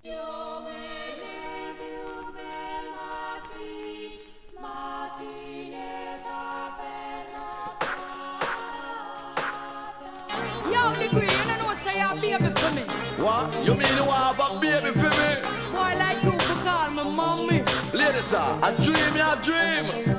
The queen, you know say you're a baby for me. What? You mean you want a baby for me? Boy like you could call me mommy. Ladies, a dream, ya dream.